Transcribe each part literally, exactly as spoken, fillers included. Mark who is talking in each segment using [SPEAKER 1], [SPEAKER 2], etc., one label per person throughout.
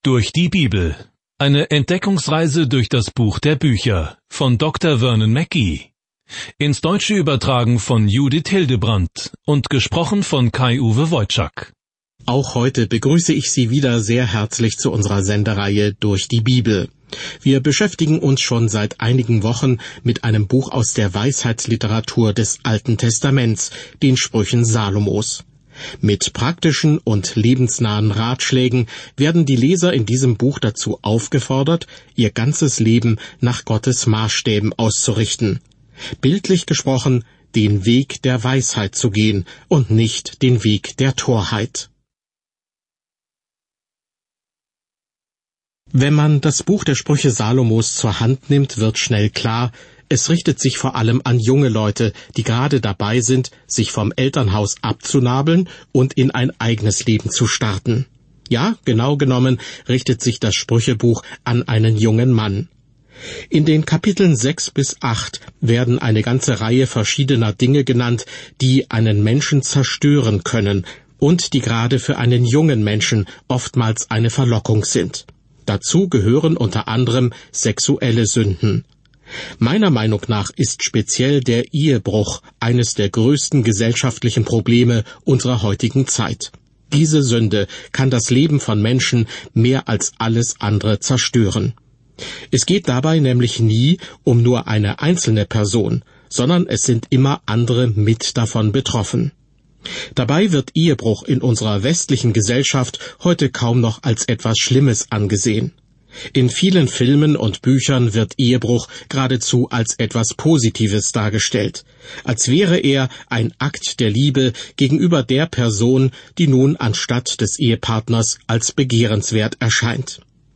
[SPEAKER 1] Durch die Bibel. Eine Entdeckungsreise durch das Buch der Bücher von Doktor Vernon Mackey. Ins Deutsche übertragen von Judith Hildebrandt und gesprochen von Kai-Uwe Wojczak.
[SPEAKER 2] Auch heute begrüße ich Sie wieder sehr herzlich zu unserer Sendereihe Durch die Bibel. Wir beschäftigen uns schon seit einigen Wochen mit einem Buch aus der Weisheitsliteratur des Alten Testaments, den Sprüchen Salomos. Mit praktischen und lebensnahen Ratschlägen werden die Leser in diesem Buch dazu aufgefordert, ihr ganzes Leben nach Gottes Maßstäben auszurichten. Bildlich gesprochen, den Weg der Weisheit zu gehen und nicht den Weg der Torheit. Wenn man das Buch der Sprüche Salomos zur Hand nimmt, wird schnell klar, es richtet sich vor allem an junge Leute, die gerade dabei sind, sich vom Elternhaus abzunabeln und in ein eigenes Leben zu starten. Ja, genau genommen richtet sich das Sprüchebuch an einen jungen Mann. In den Kapiteln sechs bis acht werden eine ganze Reihe verschiedener Dinge genannt, die einen Menschen zerstören können und die gerade für einen jungen Menschen oftmals eine Verlockung sind. Dazu gehören unter anderem sexuelle Sünden. Meiner Meinung nach ist speziell der Ehebruch eines der größten gesellschaftlichen Probleme unserer heutigen Zeit. Diese Sünde kann das Leben von Menschen mehr als alles andere zerstören. Es geht dabei nämlich nie um nur eine einzelne Person, sondern es sind immer andere mit davon betroffen. Dabei wird Ehebruch in unserer westlichen Gesellschaft heute kaum noch als etwas Schlimmes angesehen. In vielen Filmen und Büchern wird Ehebruch geradezu als etwas Positives dargestellt, als wäre er ein Akt der Liebe gegenüber der Person, die nun anstatt des Ehepartners als begehrenswert erscheint.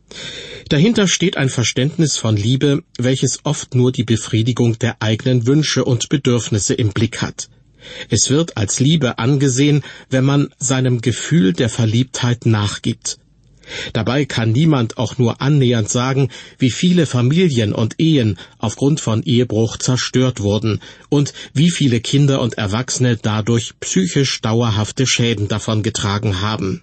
[SPEAKER 2] Dahinter steht ein Verständnis von Liebe, welches oft nur die Befriedigung der eigenen Wünsche und Bedürfnisse im Blick hat. Es wird als Liebe angesehen, wenn man seinem Gefühl der Verliebtheit nachgibt. Dabei kann niemand auch nur annähernd sagen, wie viele Familien und Ehen aufgrund von Ehebruch zerstört wurden und wie viele Kinder und Erwachsene dadurch psychisch dauerhafte Schäden davongetragen haben.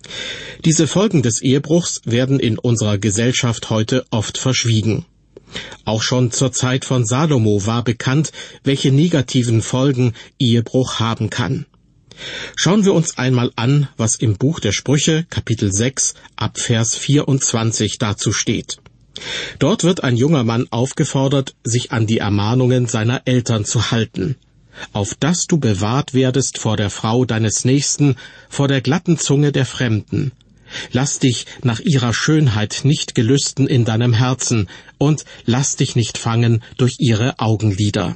[SPEAKER 2] Diese Folgen des Ehebruchs werden in unserer Gesellschaft heute oft verschwiegen. Auch schon zur Zeit von Salomo war bekannt, welche negativen Folgen Ehebruch haben kann. Schauen wir uns einmal an, was im Buch der Sprüche, Kapitel sechs, ab Vers vierundzwanzig dazu steht. Dort wird ein junger Mann aufgefordert, sich an die Ermahnungen seiner Eltern zu halten. Auf dass du bewahrt werdest vor der Frau deines Nächsten, vor der glatten Zunge der Fremden. Lass dich nach ihrer Schönheit nicht gelüsten in deinem Herzen und lass dich nicht fangen durch ihre Augenlider.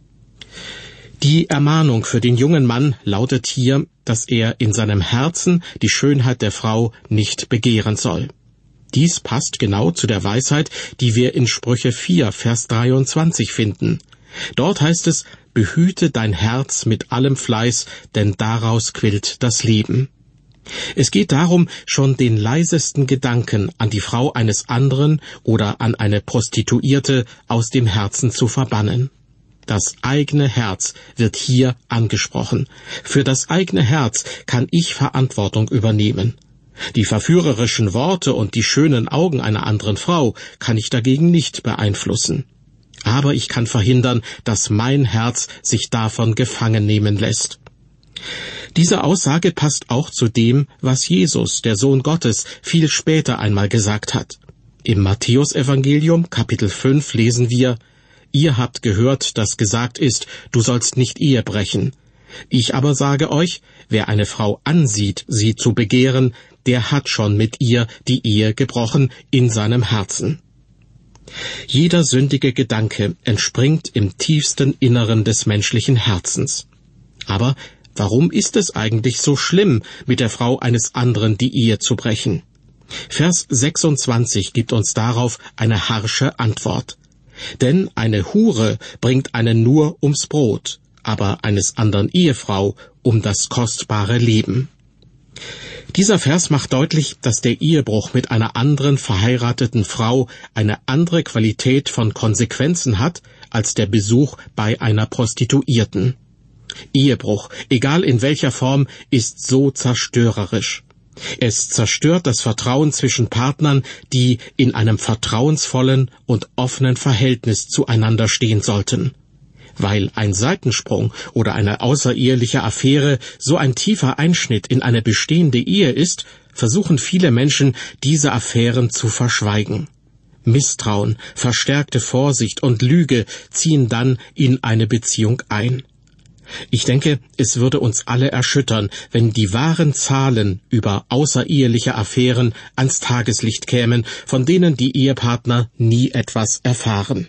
[SPEAKER 2] Die Ermahnung für den jungen Mann lautet hier, dass er in seinem Herzen die Schönheit der Frau nicht begehren soll. Dies passt genau zu der Weisheit, die wir in Sprüche vier, Vers dreiundzwanzig finden. Dort heißt es, behüte dein Herz mit allem Fleiß, denn daraus quillt das Leben. Es geht darum, schon den leisesten Gedanken an die Frau eines anderen oder an eine Prostituierte aus dem Herzen zu verbannen. Das eigene Herz wird hier angesprochen. Für das eigene Herz kann ich Verantwortung übernehmen. Die verführerischen Worte und die schönen Augen einer anderen Frau kann ich dagegen nicht beeinflussen. Aber ich kann verhindern, dass mein Herz sich davon gefangen nehmen lässt. Diese Aussage passt auch zu dem, was Jesus, der Sohn Gottes, viel später einmal gesagt hat. Im Matthäusevangelium, Kapitel fünf, lesen wir, Ihr habt gehört, dass gesagt ist, du sollst nicht Ehe brechen. Ich aber sage euch, wer eine Frau ansieht, sie zu begehren, der hat schon mit ihr die Ehe gebrochen in seinem Herzen. Jeder sündige Gedanke entspringt im tiefsten Inneren des menschlichen Herzens. Aber warum ist es eigentlich so schlimm, mit der Frau eines anderen die Ehe zu brechen? Vers sechsundzwanzig gibt uns darauf eine harsche Antwort. Denn eine Hure bringt einen nur ums Brot, aber eines anderen Ehefrau um das kostbare Leben. Dieser Vers macht deutlich, dass der Ehebruch mit einer anderen verheirateten Frau eine andere Qualität von Konsequenzen hat als der Besuch bei einer Prostituierten. Ehebruch, egal in welcher Form, ist so zerstörerisch. Es zerstört das Vertrauen zwischen Partnern, die in einem vertrauensvollen und offenen Verhältnis zueinander stehen sollten. Weil ein Seitensprung oder eine außereheliche Affäre so ein tiefer Einschnitt in eine bestehende Ehe ist, versuchen viele Menschen, diese Affären zu verschweigen. Misstrauen, verstärkte Vorsicht und Lüge ziehen dann in eine Beziehung ein. Ich denke, es würde uns alle erschüttern, wenn die wahren Zahlen über außereheliche Affären ans Tageslicht kämen, von denen die Ehepartner nie etwas erfahren.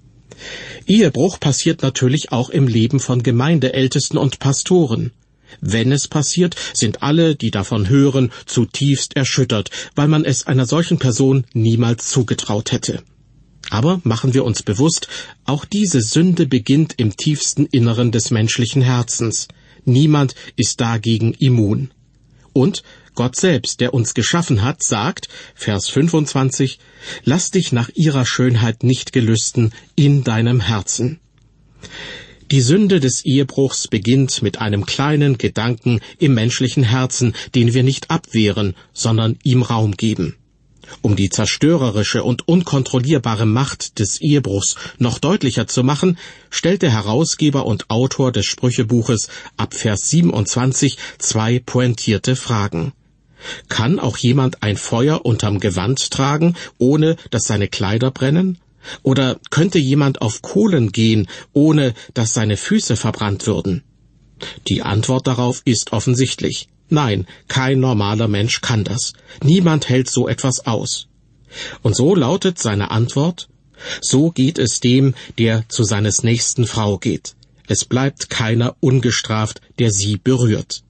[SPEAKER 2] Ehebruch passiert natürlich auch im Leben von Gemeindeältesten und Pastoren. Wenn es passiert, sind alle, die davon hören, zutiefst erschüttert, weil man es einer solchen Person niemals zugetraut hätte. Aber machen wir uns bewusst, auch diese Sünde beginnt im tiefsten Inneren des menschlichen Herzens. Niemand ist dagegen immun. Und Gott selbst, der uns geschaffen hat, sagt, Vers fünfundzwanzig, lass dich nach ihrer Schönheit nicht gelüsten in deinem Herzen. Die Sünde des Ehebruchs beginnt mit einem kleinen Gedanken im menschlichen Herzen, den wir nicht abwehren, sondern ihm Raum geben. Um die zerstörerische und unkontrollierbare Macht des Ehebruchs noch deutlicher zu machen, stellt der Herausgeber und Autor des Sprüchebuches ab Vers siebenundzwanzig zwei pointierte Fragen. Kann auch jemand ein Feuer unterm Gewand tragen, ohne dass seine Kleider brennen? Oder könnte jemand auf Kohlen gehen, ohne dass seine Füße verbrannt würden? Die Antwort darauf ist offensichtlich. Nein, kein normaler Mensch kann das. Niemand hält so etwas aus. Und so lautet seine Antwort: So geht es dem, der zu seines nächsten Frau geht. Es bleibt keiner ungestraft, der sie berührt.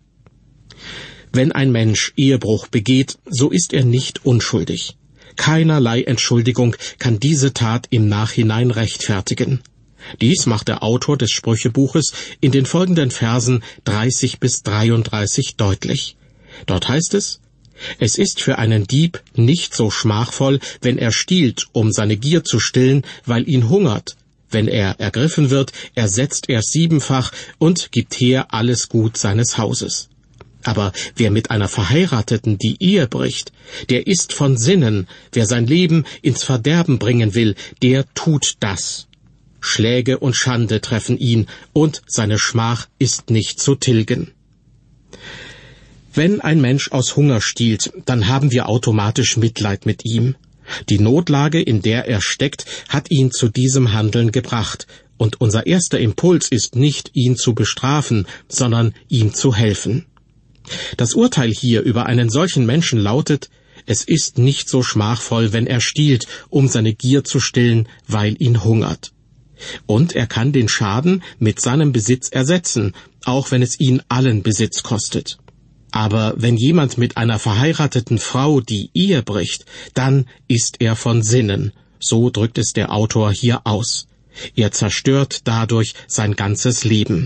[SPEAKER 2] Wenn ein Mensch Ehebruch begeht, so ist er nicht unschuldig. Keinerlei Entschuldigung kann diese Tat im Nachhinein rechtfertigen. Dies macht der Autor des Sprüchebuches in den folgenden Versen dreißig bis dreiunddreißig deutlich. Dort heißt es: Es ist für einen Dieb nicht so schmachvoll, wenn er stiehlt, um seine Gier zu stillen, weil ihn hungert. Wenn er ergriffen wird, ersetzt er siebenfach und gibt her alles Gut seines Hauses. Aber wer mit einer Verheirateten die Ehe bricht, der ist von Sinnen. Wer sein Leben ins Verderben bringen will, der tut das. Schläge und Schande treffen ihn, und seine Schmach ist nicht zu tilgen. Wenn ein Mensch aus Hunger stiehlt, dann haben wir automatisch Mitleid mit ihm. Die Notlage, in der er steckt, hat ihn zu diesem Handeln gebracht, und unser erster Impuls ist nicht, ihn zu bestrafen, sondern ihm zu helfen. Das Urteil hier über einen solchen Menschen lautet: Es ist nicht so schmachvoll, wenn er stiehlt, um seine Gier zu stillen, weil ihn hungert. Und er kann den Schaden mit seinem Besitz ersetzen, auch wenn es ihn allen Besitz kostet. Aber wenn jemand mit einer verheirateten Frau die Ehe bricht, dann ist er von Sinnen. So drückt es der Autor hier aus. Er zerstört dadurch sein ganzes Leben.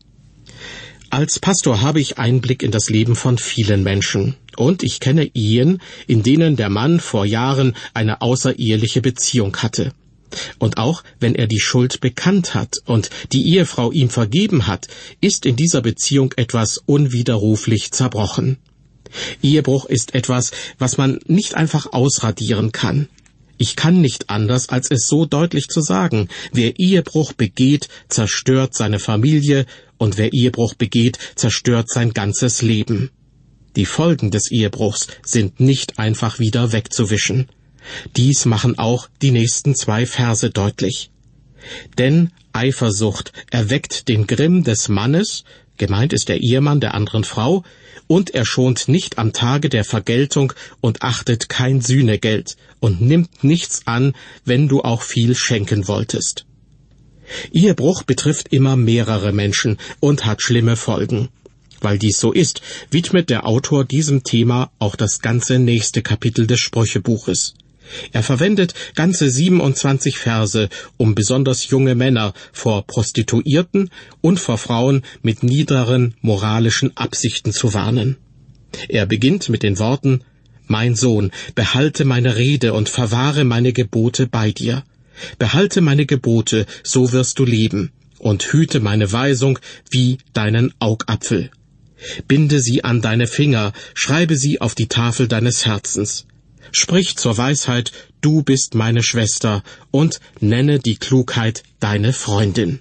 [SPEAKER 2] Als Pastor habe ich Einblick in das Leben von vielen Menschen. Und ich kenne Ehen, in denen der Mann vor Jahren eine außereheliche Beziehung hatte. Und auch wenn er die Schuld bekannt hat und die Ehefrau ihm vergeben hat, ist in dieser Beziehung etwas unwiderruflich zerbrochen. Ehebruch ist etwas, was man nicht einfach ausradieren kann. Ich kann nicht anders, als es so deutlich zu sagen: Wer Ehebruch begeht, zerstört seine Familie, und wer Ehebruch begeht, zerstört sein ganzes Leben. Die Folgen des Ehebruchs sind nicht einfach wieder wegzuwischen. Dies machen auch die nächsten zwei Verse deutlich. Denn Eifersucht erweckt den Grimm des Mannes, gemeint ist der Ehemann der anderen Frau, und er schont nicht am Tage der Vergeltung und achtet kein Sühnegeld und nimmt nichts an, wenn du auch viel schenken wolltest. Ehebruch betrifft immer mehrere Menschen und hat schlimme Folgen. Weil dies so ist, widmet der Autor diesem Thema auch das ganze nächste Kapitel des Sprüchebuches. Er verwendet ganze siebenundzwanzig Verse, um besonders junge Männer vor Prostituierten und vor Frauen mit niederen moralischen Absichten zu warnen. Er beginnt mit den Worten: Mein Sohn, behalte meine Rede und verwahre meine Gebote bei dir. Behalte meine Gebote, so wirst du leben, und hüte meine Weisung wie deinen Augapfel. Binde sie an deine Finger, schreibe sie auf die Tafel deines Herzens. Sprich zur Weisheit, du bist meine Schwester, und nenne die Klugheit deine Freundin.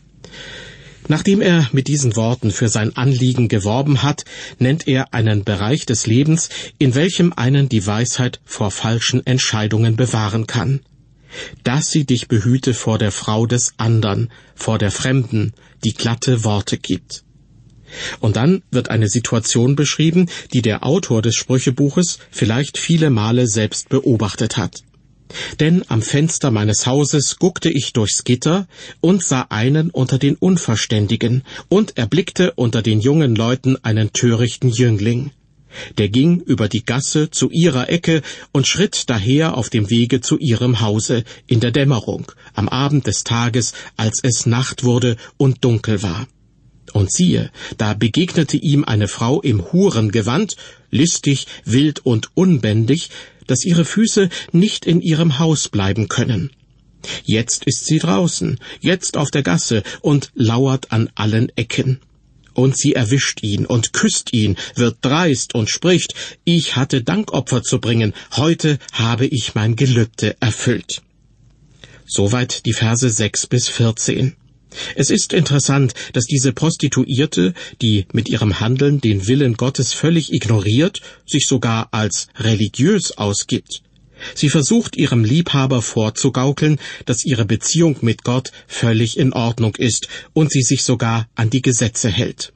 [SPEAKER 2] Nachdem er mit diesen Worten für sein Anliegen geworben hat, nennt er einen Bereich des Lebens, in welchem einen die Weisheit vor falschen Entscheidungen bewahren kann. Dass sie dich behüte vor der Frau des andern, vor der Fremden, die glatte Worte gibt. Und dann wird eine Situation beschrieben, die der Autor des Sprüchebuches vielleicht viele Male selbst beobachtet hat. Denn am Fenster meines Hauses guckte ich durchs Gitter und sah einen unter den Unverständigen und erblickte unter den jungen Leuten einen törichten Jüngling. Der ging über die Gasse zu ihrer Ecke und schritt daher auf dem Wege zu ihrem Hause in der Dämmerung, am Abend des Tages, als es Nacht wurde und dunkel war. Und siehe, da begegnete ihm eine Frau im Hurengewand, listig, wild und unbändig, dass ihre Füße nicht in ihrem Haus bleiben können. Jetzt ist sie draußen, jetzt auf der Gasse und lauert an allen Ecken. Und sie erwischt ihn und küsst ihn, wird dreist und spricht, ich hatte Dankopfer zu bringen, heute habe ich mein Gelübde erfüllt. Soweit die Verse sechs bis vierzehn. Es ist interessant, dass diese Prostituierte, die mit ihrem Handeln den Willen Gottes völlig ignoriert, sich sogar als religiös ausgibt. Sie versucht ihrem Liebhaber vorzugaukeln, dass ihre Beziehung mit Gott völlig in Ordnung ist und sie sich sogar an die Gesetze hält.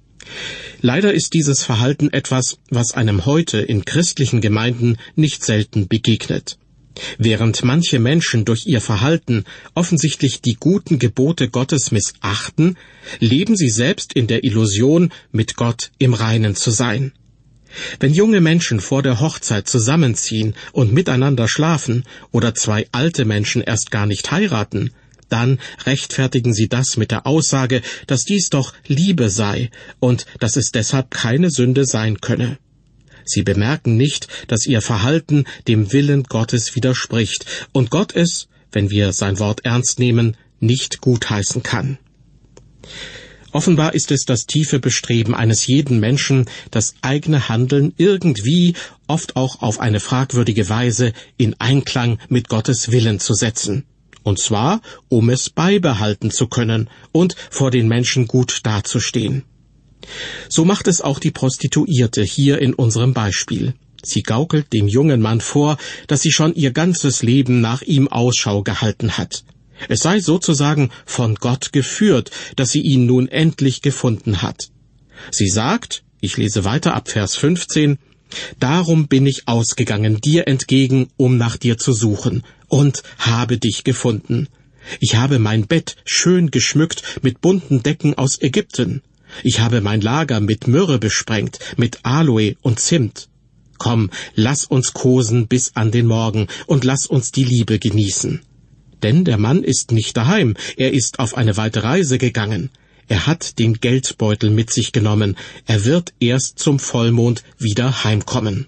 [SPEAKER 2] Leider ist dieses Verhalten etwas, was einem heute in christlichen Gemeinden nicht selten begegnet. Während manche Menschen durch ihr Verhalten offensichtlich die guten Gebote Gottes missachten, leben sie selbst in der Illusion, mit Gott im Reinen zu sein. Wenn junge Menschen vor der Hochzeit zusammenziehen und miteinander schlafen oder zwei alte Menschen erst gar nicht heiraten, dann rechtfertigen sie das mit der Aussage, dass dies doch Liebe sei und dass es deshalb keine Sünde sein könne. Sie bemerken nicht, dass ihr Verhalten dem Willen Gottes widerspricht und Gott es, wenn wir sein Wort ernst nehmen, nicht gutheißen kann. Offenbar ist es das tiefe Bestreben eines jeden Menschen, das eigene Handeln irgendwie, oft auch auf eine fragwürdige Weise, in Einklang mit Gottes Willen zu setzen. Und zwar, um es beibehalten zu können und vor den Menschen gut dazustehen. So macht es auch die Prostituierte hier in unserem Beispiel. Sie gaukelt dem jungen Mann vor, dass sie schon ihr ganzes Leben nach ihm Ausschau gehalten hat. Es sei sozusagen von Gott geführt, dass sie ihn nun endlich gefunden hat. Sie sagt, ich lese weiter ab Vers fünfzehn, darum bin ich ausgegangen dir entgegen, um nach dir zu suchen, und habe dich gefunden. Ich habe mein Bett schön geschmückt mit bunten Decken aus Ägypten. Ich habe mein Lager mit Myrrhe besprengt, mit Aloe und Zimt. Komm, lass uns kosen bis an den Morgen und lass uns die Liebe genießen. Denn der Mann ist nicht daheim, er ist auf eine weite Reise gegangen. Er hat den Geldbeutel mit sich genommen, er wird erst zum Vollmond wieder heimkommen.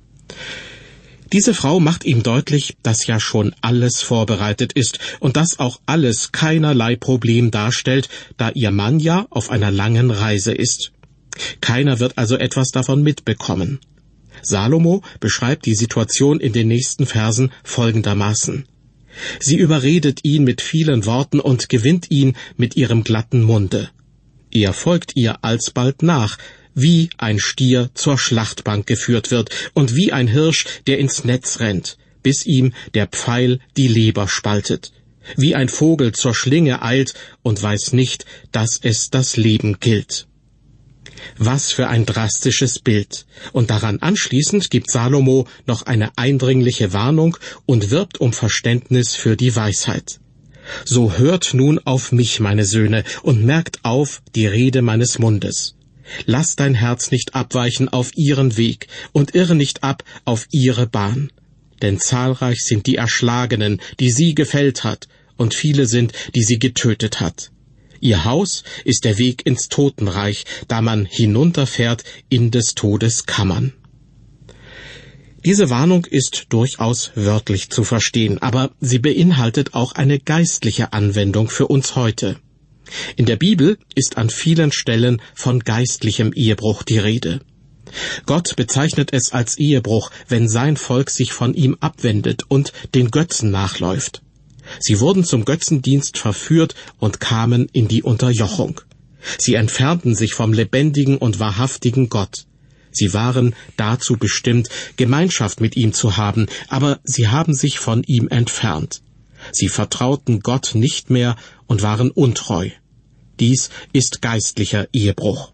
[SPEAKER 2] Diese Frau macht ihm deutlich, dass ja schon alles vorbereitet ist und dass auch alles keinerlei Problem darstellt, da ihr Mann ja auf einer langen Reise ist. Keiner wird also etwas davon mitbekommen. Salomo beschreibt die Situation in den nächsten Versen folgendermaßen. Sie überredet ihn mit vielen Worten und gewinnt ihn mit ihrem glatten Munde. Er folgt ihr alsbald nach, wie ein Stier zur Schlachtbank geführt wird und wie ein Hirsch, der ins Netz rennt, bis ihm der Pfeil die Leber spaltet, wie ein Vogel zur Schlinge eilt und weiß nicht, dass es das Leben gilt. Was für ein drastisches Bild! Und daran anschließend gibt Salomo noch eine eindringliche Warnung und wirbt um Verständnis für die Weisheit. So hört nun auf mich, meine Söhne, und merkt auf die Rede meines Mundes. Lass dein Herz nicht abweichen auf ihren Weg und irre nicht ab auf ihre Bahn. Denn zahlreich sind die Erschlagenen, die sie gefällt hat, und viele sind, die sie getötet hat. Ihr Haus ist der Weg ins Totenreich, da man hinunterfährt in des Todes Kammern. Diese Warnung ist durchaus wörtlich zu verstehen, aber sie beinhaltet auch eine geistliche Anwendung für uns heute. In der Bibel ist an vielen Stellen von geistlichem Ehebruch die Rede. Gott bezeichnet es als Ehebruch, wenn sein Volk sich von ihm abwendet und den Götzen nachläuft. Sie wurden zum Götzendienst verführt und kamen in die Unterjochung. Sie entfernten sich vom lebendigen und wahrhaftigen Gott. Sie waren dazu bestimmt, Gemeinschaft mit ihm zu haben, aber sie haben sich von ihm entfernt. Sie vertrauten Gott nicht mehr und waren untreu. Dies ist geistlicher Ehebruch.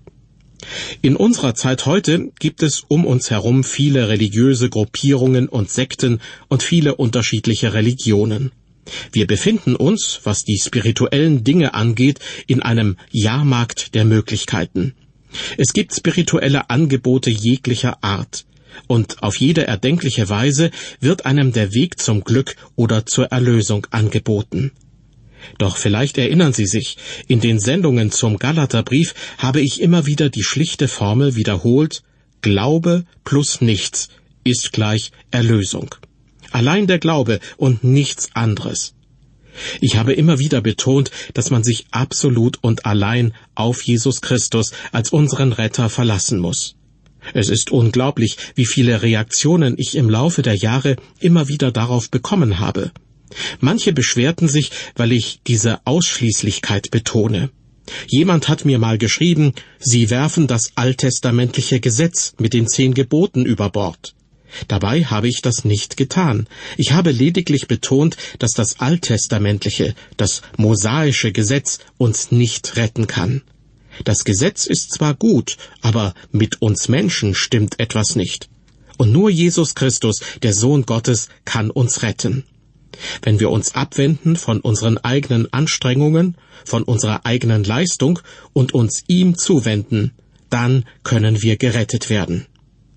[SPEAKER 2] In unserer Zeit heute gibt es um uns herum viele religiöse Gruppierungen und Sekten und viele unterschiedliche Religionen. Wir befinden uns, was die spirituellen Dinge angeht, in einem Jahrmarkt der Möglichkeiten. Es gibt spirituelle Angebote jeglicher Art, und auf jede erdenkliche Weise wird einem der Weg zum Glück oder zur Erlösung angeboten. Doch vielleicht erinnern Sie sich, in den Sendungen zum Galaterbrief habe ich immer wieder die schlichte Formel wiederholt: Glaube plus nichts ist gleich Erlösung. Allein der Glaube und nichts anderes. Ich habe immer wieder betont, dass man sich absolut und allein auf Jesus Christus als unseren Retter verlassen muss. Es ist unglaublich, wie viele Reaktionen ich im Laufe der Jahre immer wieder darauf bekommen habe. Manche beschwerten sich, weil ich diese Ausschließlichkeit betone. Jemand hat mir mal geschrieben, Sie werfen das alttestamentliche Gesetz mit den zehn Geboten über Bord. Dabei habe ich das nicht getan. Ich habe lediglich betont, dass das alttestamentliche, das mosaische Gesetz uns nicht retten kann. Das Gesetz ist zwar gut, aber mit uns Menschen stimmt etwas nicht. Und nur Jesus Christus, der Sohn Gottes, kann uns retten. Wenn wir uns abwenden von unseren eigenen Anstrengungen, von unserer eigenen Leistung und uns ihm zuwenden, dann können wir gerettet werden.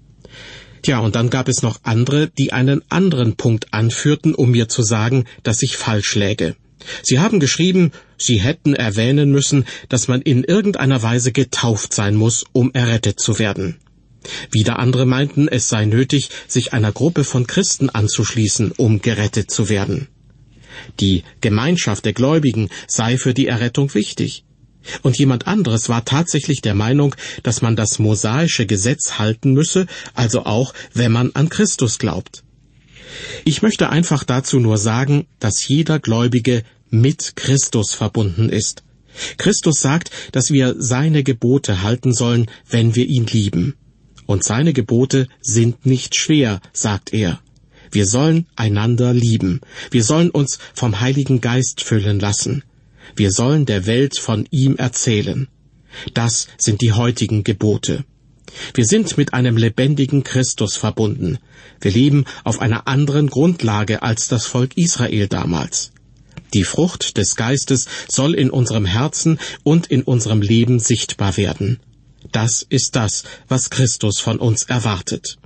[SPEAKER 2] Tja, und dann gab es noch andere, die einen anderen Punkt anführten, um mir zu sagen, dass ich falsch läge. Sie haben geschrieben, sie hätten erwähnen müssen, dass man in irgendeiner Weise getauft sein muss, um errettet zu werden. Wieder andere meinten, es sei nötig, sich einer Gruppe von Christen anzuschließen, um gerettet zu werden. Die Gemeinschaft der Gläubigen sei für die Errettung wichtig. Und jemand anderes war tatsächlich der Meinung, dass man das mosaische Gesetz halten müsse, also auch, wenn man an Christus glaubt. Ich möchte einfach dazu nur sagen, dass jeder Gläubige mit Christus verbunden ist. Christus sagt, dass wir seine Gebote halten sollen, wenn wir ihn lieben. Und seine Gebote sind nicht schwer, sagt er. Wir sollen einander lieben. Wir sollen uns vom Heiligen Geist füllen lassen. Wir sollen der Welt von ihm erzählen. Das sind die heutigen Gebote. Wir sind mit einem lebendigen Christus verbunden. Wir leben auf einer anderen Grundlage als das Volk Israel damals. Die Frucht des Geistes soll in unserem Herzen und in unserem Leben sichtbar werden. Das ist das, was Christus von uns erwartet.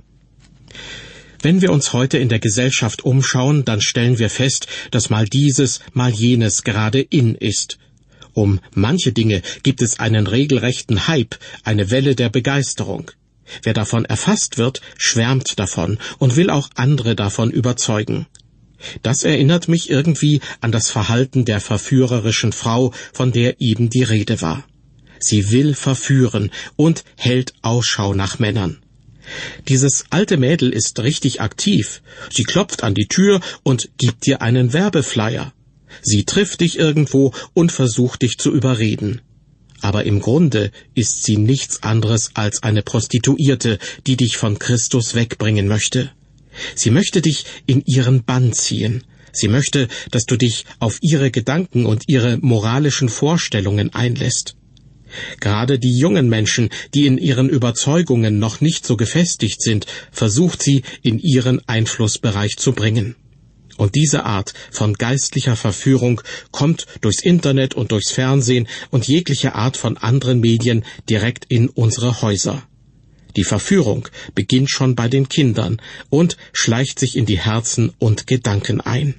[SPEAKER 2] Wenn wir uns heute in der Gesellschaft umschauen, dann stellen wir fest, dass mal dieses, mal jenes gerade in ist. Um manche Dinge gibt es einen regelrechten Hype, eine Welle der Begeisterung. Wer davon erfasst wird, schwärmt davon und will auch andere davon überzeugen. Das erinnert mich irgendwie an das Verhalten der verführerischen Frau, von der eben die Rede war. Sie will verführen und hält Ausschau nach Männern. Dieses alte Mädel ist richtig aktiv. Sie klopft an die Tür und gibt dir einen Werbeflyer. Sie trifft dich irgendwo und versucht dich zu überreden. Aber im Grunde ist sie nichts anderes als eine Prostituierte, die dich von Christus wegbringen möchte. Sie möchte dich in ihren Bann ziehen. Sie möchte, dass du dich auf ihre Gedanken und ihre moralischen Vorstellungen einlässt. Gerade die jungen Menschen, die in ihren Überzeugungen noch nicht so gefestigt sind, versucht sie in ihren Einflussbereich zu bringen. Und diese Art von geistlicher Verführung kommt durchs Internet und durchs Fernsehen und jegliche Art von anderen Medien direkt in unsere Häuser. Die Verführung beginnt schon bei den Kindern und schleicht sich in die Herzen und Gedanken ein.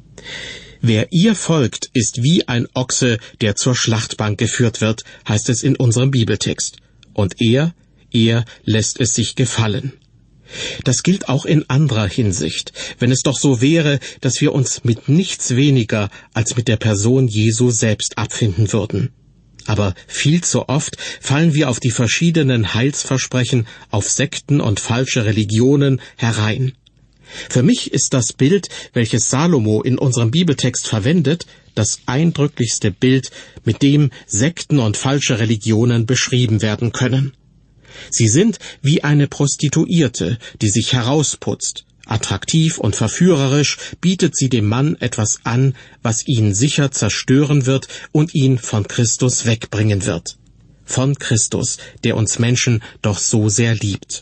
[SPEAKER 2] Wer ihr folgt, ist wie ein Ochse, der zur Schlachtbank geführt wird, heißt es in unserem Bibeltext. Und er, er lässt es sich gefallen. Das gilt auch in anderer Hinsicht, wenn es doch so wäre, dass wir uns mit nichts weniger als mit der Person Jesu selbst abfinden würden. Aber viel zu oft fallen wir auf die verschiedenen Heilsversprechen, auf Sekten und falsche Religionen herein. Für mich ist das Bild, welches Salomo in unserem Bibeltext verwendet, das eindrücklichste Bild, mit dem Sekten und falsche Religionen beschrieben werden können. Sie sind wie eine Prostituierte, die sich herausputzt. Attraktiv und verführerisch bietet sie dem Mann etwas an, was ihn sicher zerstören wird und ihn von Christus wegbringen wird. Von Christus, der uns Menschen doch so sehr liebt.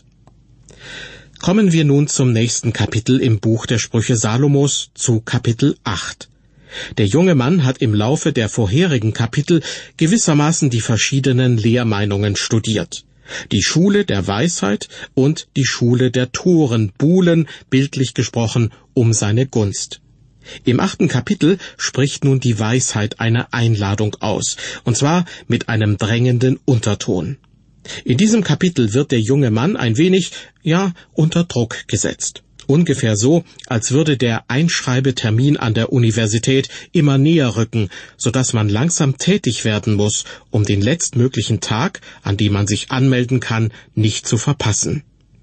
[SPEAKER 2] Kommen wir nun zum nächsten Kapitel im Buch der Sprüche Salomos, zu Kapitel acht. Der junge Mann hat im Laufe der vorherigen Kapitel gewissermaßen die verschiedenen Lehrmeinungen studiert. Die Schule der Weisheit und die Schule der Toren buhlen, bildlich gesprochen, um seine Gunst. Im achten Kapitel spricht nun die Weisheit eine Einladung aus, und zwar mit einem drängenden Unterton. In diesem Kapitel wird der junge Mann ein wenig, ja, unter Druck gesetzt. Ungefähr so, als würde der Einschreibetermin an der Universität immer näher rücken, so dass man langsam tätig werden muss, um den letztmöglichen Tag, an dem man sich anmelden kann, nicht zu verpassen.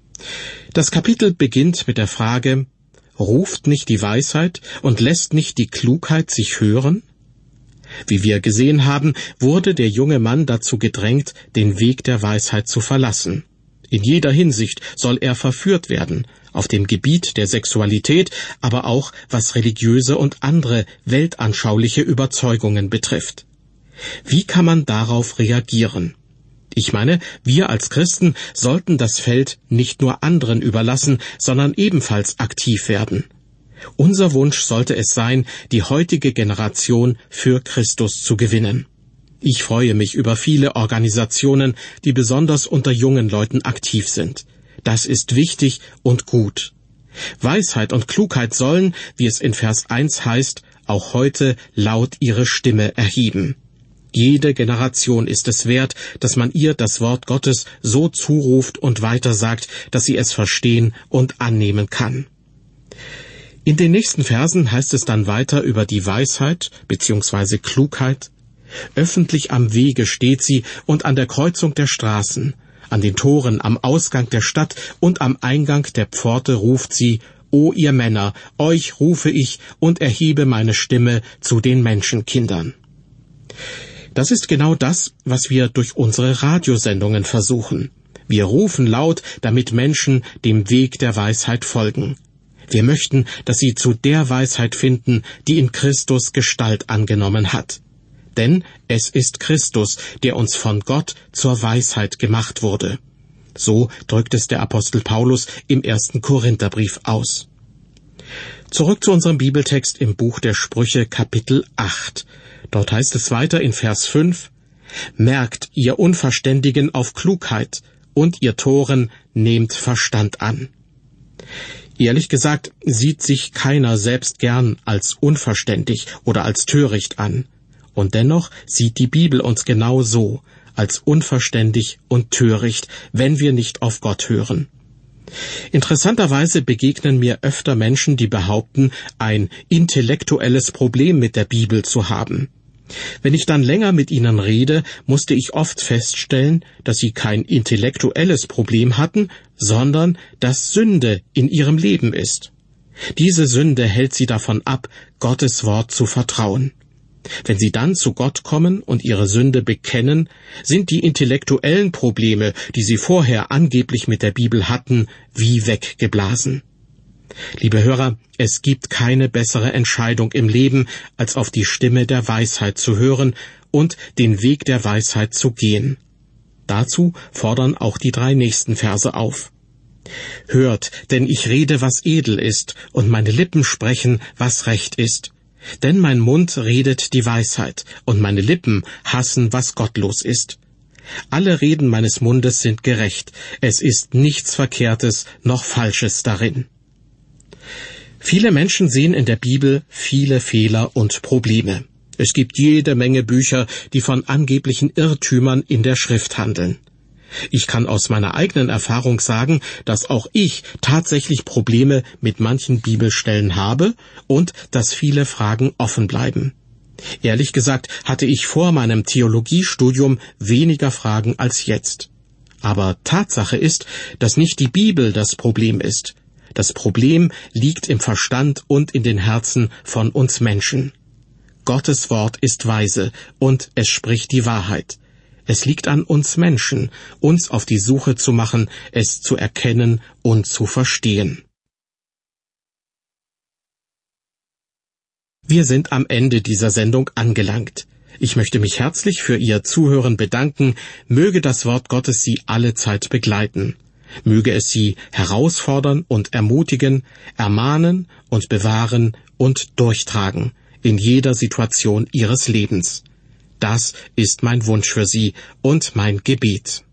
[SPEAKER 2] Das Kapitel beginnt mit der Frage: Ruft nicht die Weisheit und lässt nicht die Klugheit sich hören? Wie wir gesehen haben, wurde der junge Mann dazu gedrängt, den Weg der Weisheit zu verlassen. In jeder Hinsicht soll er verführt werden, auf dem Gebiet der Sexualität, aber auch was religiöse und andere weltanschauliche Überzeugungen betrifft. Wie kann man darauf reagieren? Ich meine, wir als Christen sollten das Feld nicht nur anderen überlassen, sondern ebenfalls aktiv werden. Unser Wunsch sollte es sein, die heutige Generation für Christus zu gewinnen. Ich freue mich über viele Organisationen, die besonders unter jungen Leuten aktiv sind. Das ist wichtig und gut. Weisheit und Klugheit sollen, wie es in Vers eins heißt, auch heute laut ihre Stimme erheben. Jede Generation ist es wert, dass man ihr das Wort Gottes so zuruft und weitersagt, dass sie es verstehen und annehmen kann. In den nächsten Versen heißt es dann weiter über die Weisheit bzw. Klugheit. Öffentlich am Wege steht sie und an der Kreuzung der Straßen, an den Toren, am Ausgang der Stadt und am Eingang der Pforte ruft sie: O ihr Männer, euch rufe ich und erhebe meine Stimme zu den Menschenkindern. Das ist genau das, was wir durch unsere Radiosendungen versuchen. Wir rufen laut, damit Menschen dem Weg der Weisheit folgen. Wir möchten, dass sie zu der Weisheit finden, die in Christus Gestalt angenommen hat. Denn es ist Christus, der uns von Gott zur Weisheit gemacht wurde. So drückt es der Apostel Paulus im ersten Korintherbrief aus. Zurück zu unserem Bibeltext im Buch der Sprüche, Kapitel acht. Dort heißt es weiter in Vers fünf: Merkt, ihr Unverständigen, auf Klugheit, und ihr Toren, nehmt Verstand an. Ehrlich gesagt sieht sich keiner selbst gern als unverständig oder als töricht an. Und dennoch sieht die Bibel uns genau so, als unverständig und töricht, wenn wir nicht auf Gott hören. Interessanterweise begegnen mir öfter Menschen, die behaupten, ein intellektuelles Problem mit der Bibel zu haben. Wenn ich dann länger mit ihnen rede, musste ich oft feststellen, dass sie kein intellektuelles Problem hatten, sondern dass Sünde in ihrem Leben ist. Diese Sünde hält sie davon ab, Gottes Wort zu vertrauen. Wenn sie dann zu Gott kommen und ihre Sünde bekennen, sind die intellektuellen Probleme, die sie vorher angeblich mit der Bibel hatten, wie weggeblasen. Liebe Hörer, es gibt keine bessere Entscheidung im Leben, als auf die Stimme der Weisheit zu hören und den Weg der Weisheit zu gehen. Dazu fordern auch die drei nächsten Verse auf. Hört, denn ich rede, was edel ist, und meine Lippen sprechen, was recht ist. Denn mein Mund redet die Weisheit, und meine Lippen hassen, was gottlos ist. Alle Reden meines Mundes sind gerecht, es ist nichts Verkehrtes noch Falsches darin. Viele Menschen sehen in der Bibel viele Fehler und Probleme. Es gibt jede Menge Bücher, die von angeblichen Irrtümern in der Schrift handeln. Ich kann aus meiner eigenen Erfahrung sagen, dass auch ich tatsächlich Probleme mit manchen Bibelstellen habe und dass viele Fragen offen bleiben. Ehrlich gesagt hatte ich vor meinem Theologiestudium weniger Fragen als jetzt. Aber Tatsache ist, dass nicht die Bibel das Problem ist. Das Problem liegt im Verstand und in den Herzen von uns Menschen. Gottes Wort ist weise und es spricht die Wahrheit. Es liegt an uns Menschen, uns auf die Suche zu machen, es zu erkennen und zu verstehen. Wir sind am Ende dieser Sendung angelangt. Ich möchte mich herzlich für Ihr Zuhören bedanken. Möge das Wort Gottes Sie alle Zeit begleiten. Möge es Sie herausfordern und ermutigen, ermahnen und bewahren und durchtragen in jeder Situation Ihres Lebens. Das ist mein Wunsch für Sie und mein Gebet.